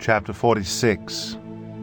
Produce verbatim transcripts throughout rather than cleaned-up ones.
Chapter forty-six.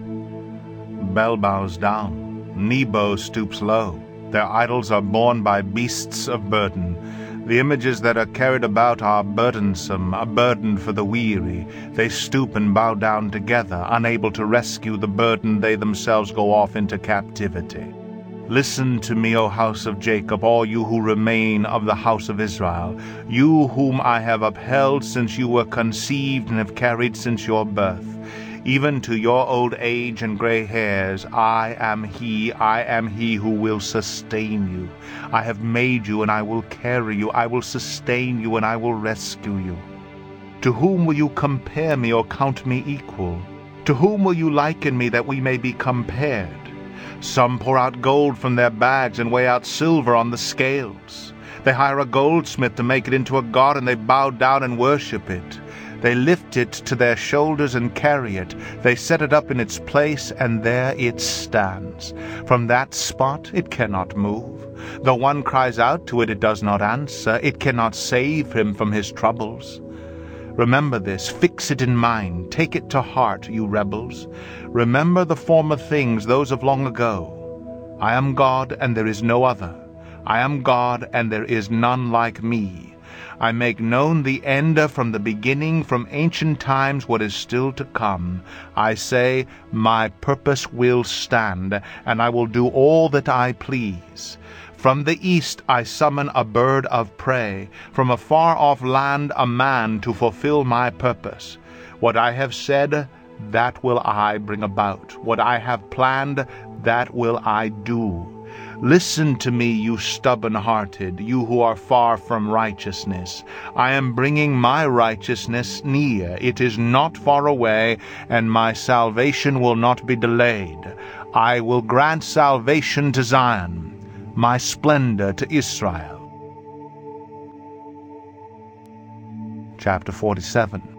Bel bows down, Nebo stoops low. Their idols are borne by beasts of burden. The images that are carried about are burdensome, a burden for the weary. They stoop and bow down together, unable to rescue the burden. They themselves go off into captivity. Listen to me, O house of Jacob, all you who remain of the house of Israel, you whom I have upheld since you were conceived and have carried since your birth. Even to your old age and gray hairs, I am he, I am he who will sustain you. I have made you, and I will carry you. I will sustain you, and I will rescue you. To whom will you compare me or count me equal? To whom will you liken me that we may be compared? Some pour out gold from their bags and weigh out silver on the scales. They hire a goldsmith to make it into a god, and they bow down and worship it. They lift it to their shoulders and carry it. They set it up in its place, and there it stands. From that spot it cannot move. Though one cries out to it, it does not answer. It cannot save him from his troubles. Remember this, fix it in mind, take it to heart, you rebels. Remember the former things, those of long ago. I am God, and there is no other. I am God, and there is none like me. I make known the end from the beginning, from ancient times what is still to come. I say, my purpose will stand, and I will do all that I please. From the east I summon a bird of prey, from a far-off land a man to fulfill my purpose. What I have said, that will I bring about. What I have planned, that will I do. Listen to me, you stubborn-hearted, you who are far from righteousness. I am bringing my righteousness near. It is not far away, and my salvation will not be delayed. I will grant salvation to Zion, my splendor to Israel. Chapter forty-seven.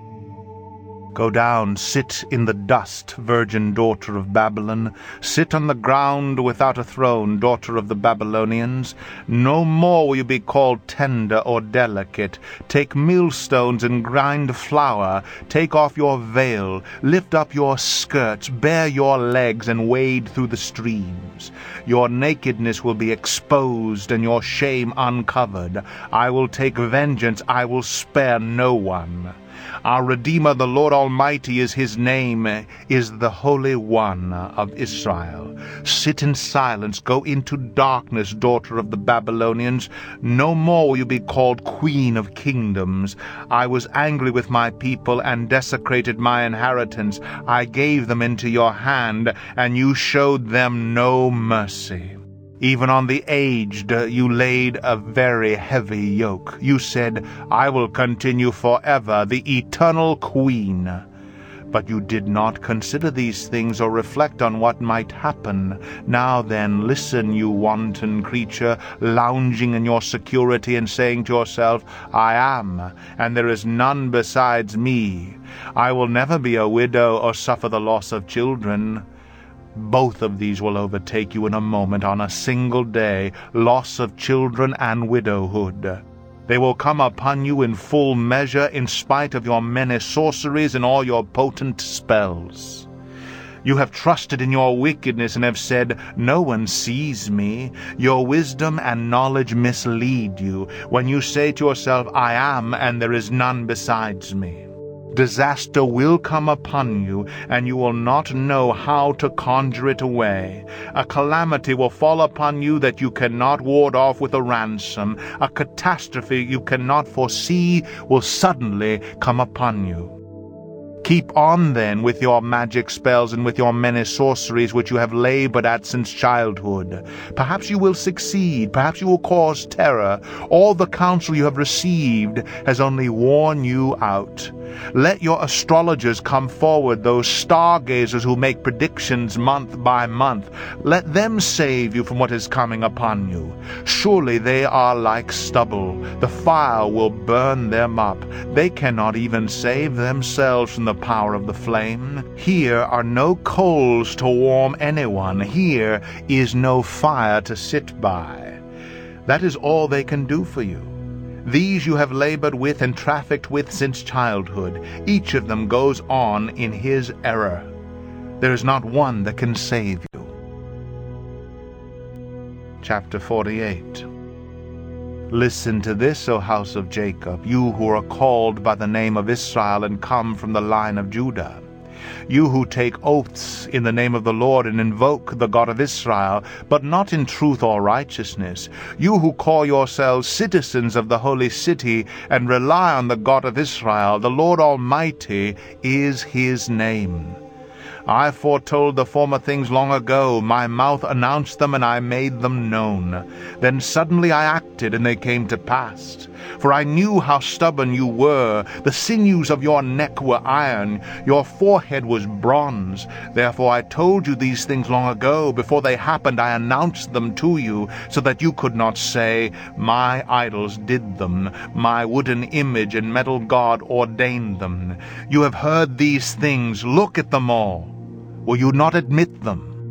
Go down, sit in the dust, virgin daughter of Babylon. Sit on the ground without a throne, daughter of the Babylonians. No more will you be called tender or delicate. Take millstones and grind flour. Take off your veil. Lift up your skirts. Bare your legs and wade through the streams. Your nakedness will be exposed and your shame uncovered. I will take vengeance. I will spare no one. Our Redeemer, the Lord Almighty, is his name, is the Holy One of Israel. Sit in silence, go into darkness, daughter of the Babylonians. No more will you be called Queen of Kingdoms. I was angry with my people and desecrated my inheritance. I gave them into your hand, and you showed them no mercy. Even on the aged you laid a very heavy yoke. You said, I will continue forever, the eternal queen. But you did not consider these things or reflect on what might happen. Now then, listen, you wanton creature, lounging in your security and saying to yourself, I am, and there is none besides me. I will never be a widow or suffer the loss of children. Both of these will overtake you in a moment, on a single day, loss of children and widowhood. They will come upon you in full measure, in spite of your many sorceries and all your potent spells. You have trusted in your wickedness and have said, no one sees me. Your wisdom and knowledge mislead you when you say to yourself, I am, and there is none besides me. Disaster will come upon you, and you will not know how to conjure it away. A calamity will fall upon you that you cannot ward off with a ransom. A catastrophe you cannot foresee will suddenly come upon you. Keep on, then, with your magic spells and with your many sorceries which you have labored at since childhood. Perhaps you will succeed, perhaps you will cause terror. All the counsel you have received has only worn you out. Let your astrologers come forward, those stargazers who make predictions month by month. Let them save you from what is coming upon you. Surely they are like stubble. The fire will burn them up. They cannot even save themselves from the power of the flame. Here are no coals to warm anyone. Here is no fire to sit by. That is all they can do for you. These you have labored with and trafficked with since childhood. Each of them goes on in his error. There is not one that can save you. Chapter forty-eight. Listen to this, O house of Jacob, you who are called by the name of Israel and come from the line of Judah. You who take oaths in the name of the Lord and invoke the God of Israel, but not in truth or righteousness. You who call yourselves citizens of the holy city and rely on the God of Israel, the Lord Almighty is his name. I foretold the former things long ago. My mouth announced them, and I made them known. Then suddenly I acted, and they came to pass. For I knew how stubborn you were. The sinews of your neck were iron. Your forehead was bronze. Therefore I told you these things long ago. Before they happened, I announced them to you, so that you could not say, My idols did them. My wooden image and metal god ordained them. You have heard these things. Look at them all. Will you not admit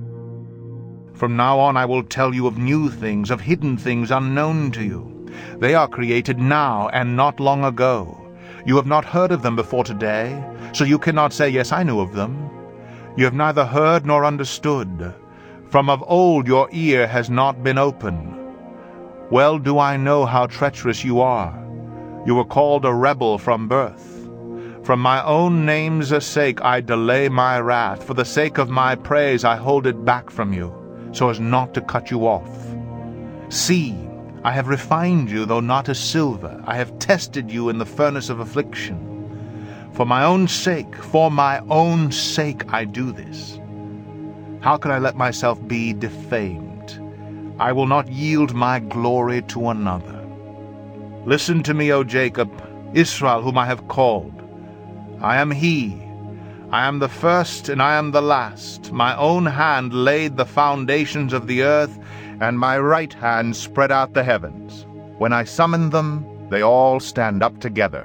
them? From now on I will tell you of new things, of hidden things unknown to you. They are created now and not long ago. You have not heard of them before today, so you cannot say, Yes, I knew of them. You have neither heard nor understood. From of old your ear has not been open. Well do I know how treacherous you are. You were called a rebel from birth. From my own name's sake I delay my wrath. For the sake of my praise I hold it back from you, so as not to cut you off. See, I have refined you, though not as silver. I have tested you in the furnace of affliction. For my own sake, for my own sake I do this. How can I let myself be defamed? I will not yield my glory to another. Listen to me, O Jacob, Israel, whom I have called. I am he. I am the first and I am the last. My own hand laid the foundations of the earth, and my right hand spread out the heavens. When I summon them, they all stand up together.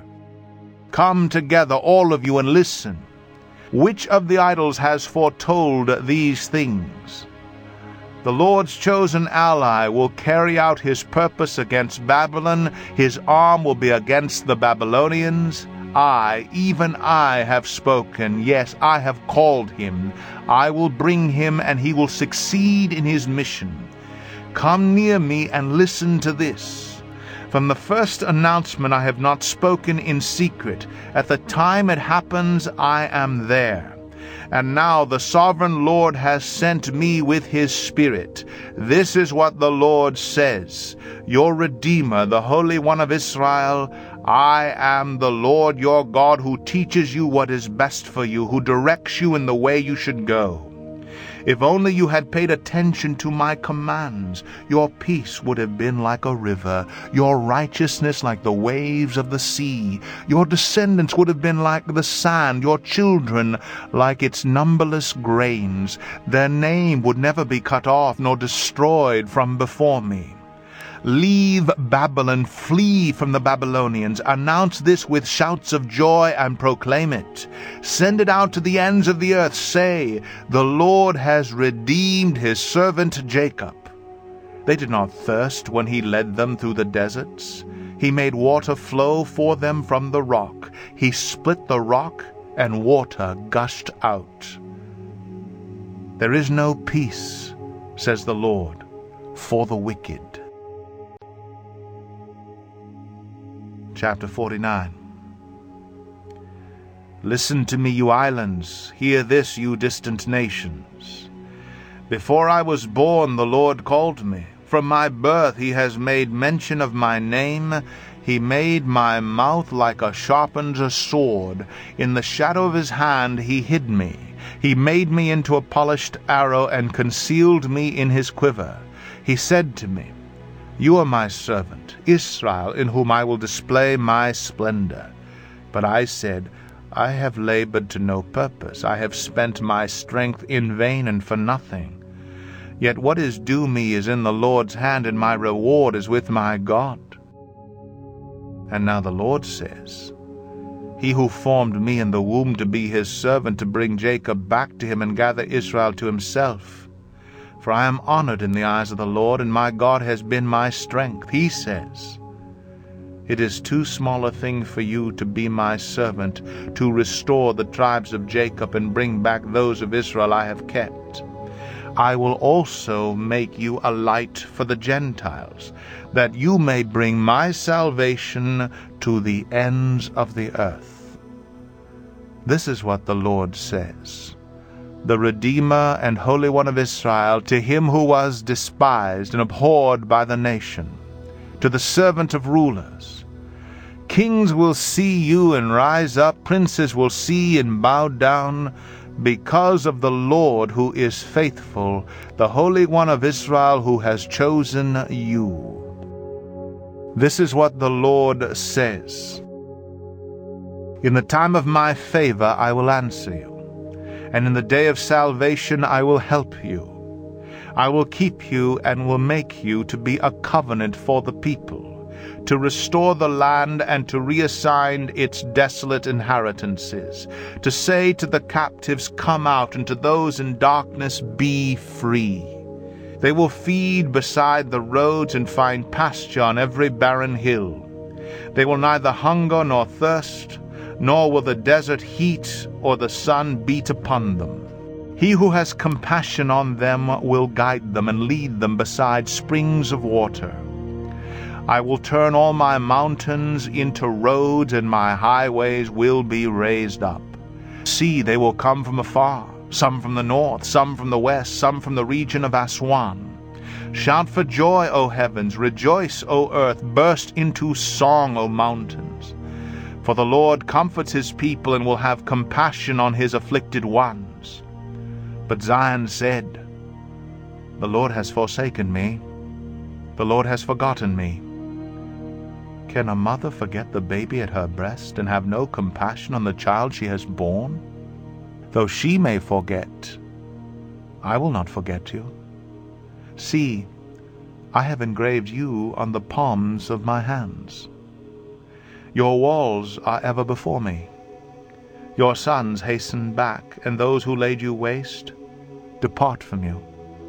Come together, all of you, and listen. Which of the idols has foretold these things? The Lord's chosen ally will carry out his purpose against Babylon. His arm will be against the Babylonians. I, even I, have spoken. Yes, I have called him. I will bring him, and he will succeed in his mission. Come near me and listen to this. From the first announcement I have not spoken in secret. At the time it happens, I am there. And now the sovereign Lord has sent me with his Spirit. This is what the Lord says, your Redeemer, the Holy One of Israel. I am the Lord your God, who teaches you what is best for you, who directs you in the way you should go. If only you had paid attention to my commands, your peace would have been like a river, your righteousness like the waves of the sea. Your descendants would have been like the sand, your children like its numberless grains. Their name would never be cut off nor destroyed from before me. Leave Babylon, flee from the Babylonians. Announce this with shouts of joy and proclaim it. Send it out to the ends of the earth. Say, the Lord has redeemed his servant Jacob. They did not thirst when he led them through the deserts. He made water flow for them from the rock. He split the rock, and water gushed out. There is no peace, says the Lord, for the wicked. Chapter forty-nine. Listen to me, you islands. Hear this, you distant nations. Before I was born, the Lord called me. From my birth he has made mention of my name. He made my mouth like a sharpened sword. In the shadow of his hand he hid me. He made me into a polished arrow and concealed me in his quiver. He said to me, You are my servant, Israel, in whom I will display my splendor. But I said, I have labored to no purpose. I have spent my strength in vain and for nothing. Yet what is due me is in the Lord's hand, and my reward is with my God. And now the Lord says, He who formed me in the womb to be his servant, to bring Jacob back to him and gather Israel to himself. For I am honored in the eyes of the Lord, and my God has been my strength. He says, It is too small a thing for you to be my servant, to restore the tribes of Jacob and bring back those of Israel I have kept. I will also make you a light for the Gentiles, that you may bring my salvation to the ends of the earth. This is what the Lord says, the Redeemer and Holy One of Israel, to him who was despised and abhorred by the nation, to the servant of rulers. Kings will see you and rise up, princes will see and bow down, because of the Lord who is faithful, the Holy One of Israel who has chosen you. This is what the Lord says. In the time of my favor I will answer you, and in the day of salvation I will help you. I will keep you and will make you to be a covenant for the people, to restore the land and to reassign its desolate inheritances, to say to the captives, come out, and to those in darkness, be free. They will feed beside the roads and find pasture on every barren hill. They will neither hunger nor thirst, nor will the desert heat or the sun beat upon them. He who has compassion on them will guide them and lead them beside springs of water. I will turn all my mountains into roads, and my highways will be raised up. See, they will come from afar, some from the north, some from the west, some from the region of Aswan. Shout for joy, O heavens, rejoice, O earth, burst into song, O mountains. For the Lord comforts his people and will have compassion on his afflicted ones. But Zion said, the Lord has forsaken me, the Lord has forgotten me. Can a mother forget the baby at her breast and have no compassion on the child she has borne? Though she may forget, I will not forget you. See, I have engraved you on the palms of my hands. Your walls are ever before me. Your sons hasten back, and those who laid you waste depart from you.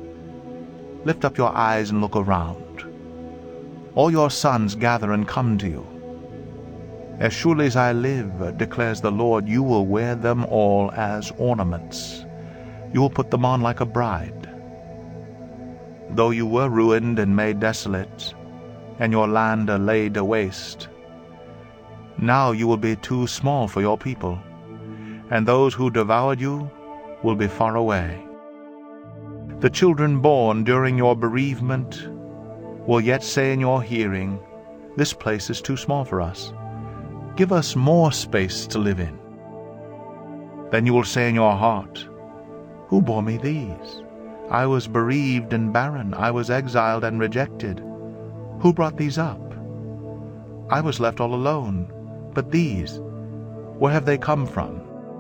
Lift up your eyes and look around. All your sons gather and come to you. As surely as I live, declares the Lord, you will wear them all as ornaments. You will put them on like a bride. Though you were ruined and made desolate, and your land laid waste, now you will be too small for your people, and those who devoured you will be far away. The children born during your bereavement will yet say in your hearing, this place is too small for us. Give us more space to live in. Then you will say in your heart, who bore me these? I was bereaved and barren. I was exiled and rejected. Who brought these up? I was left all alone. But these, where have they come from?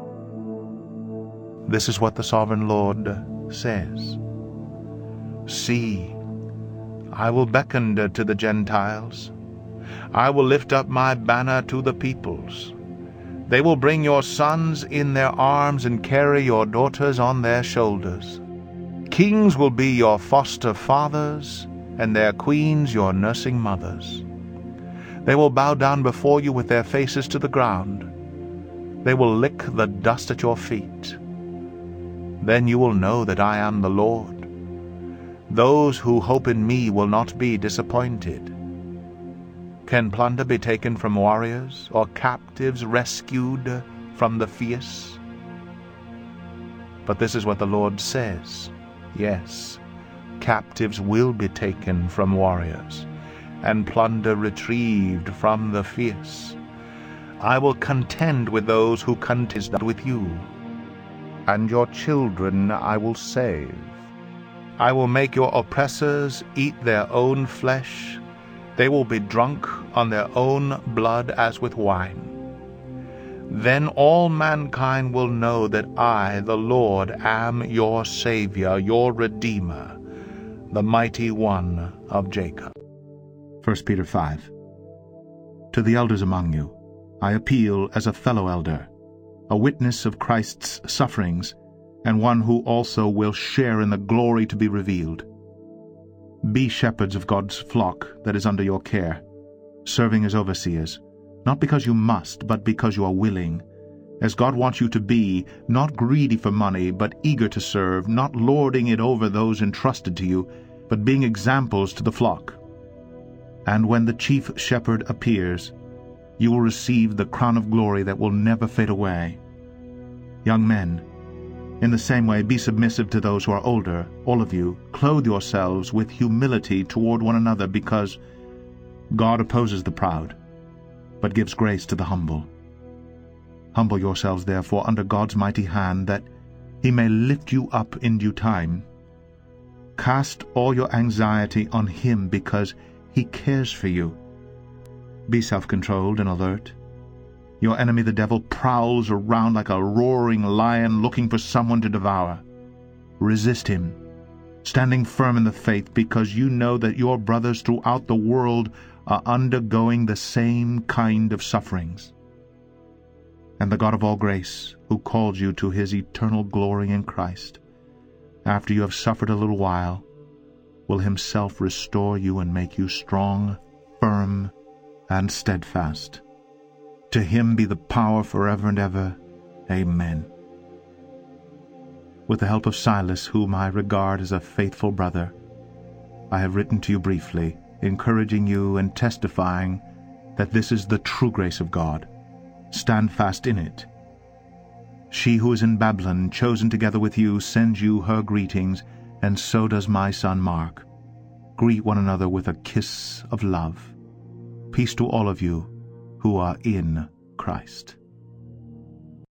This is what the sovereign Lord says. See, I will beckon to the Gentiles. I will lift up my banner to the peoples. They will bring your sons in their arms and carry your daughters on their shoulders. Kings will be your foster fathers, and their queens your nursing mothers. They will bow down before you with their faces to the ground. They will lick the dust at your feet. Then you will know that I am the Lord. Those who hope in me will not be disappointed. Can plunder be taken from warriors, or captives rescued from the fierce? But this is what the Lord says. Yes, captives will be taken from warriors, and plunder retrieved from the fierce. I will contend with those who contend with you, and your children I will save. I will make your oppressors eat their own flesh. They will be drunk on their own blood as with wine. Then all mankind will know that I, the Lord, am your Savior, your Redeemer, the Mighty One of Jacob. First Peter five. To the elders among you, I appeal as a fellow elder, a witness of Christ's sufferings, and one who also will share in the glory to be revealed. Be shepherds of God's flock that is under your care, serving as overseers, not because you must, but because you are willing, as God wants you to be, not greedy for money, but eager to serve, not lording it over those entrusted to you, but being examples to the flock. And when the chief shepherd appears, you will receive the crown of glory that will never fade away. Young men, in the same way be submissive to those who are older. All of you, clothe yourselves with humility toward one another, because God opposes the proud, but gives grace to the humble. Humble yourselves, therefore, under God's mighty hand, that he may lift you up in due time. Cast all your anxiety on him, because he cares for you. Be self-controlled and alert. Your enemy the devil prowls around like a roaring lion looking for someone to devour. Resist him, standing firm in the faith, because you know that your brothers throughout the world are undergoing the same kind of sufferings. And the God of all grace, who called you to his eternal glory in Christ, after you have suffered a little while, will himself restore you and make you strong, firm, and steadfast. To him be the power forever and ever. Amen. With the help of Silas, whom I regard as a faithful brother, I have written to you briefly, encouraging you and testifying that this is the true grace of God. Stand fast in it. She who is in Babylon, chosen together with you, sends you her greetings, and so does my son Mark. Greet one another with a kiss of love. Peace to all of you who are in Christ.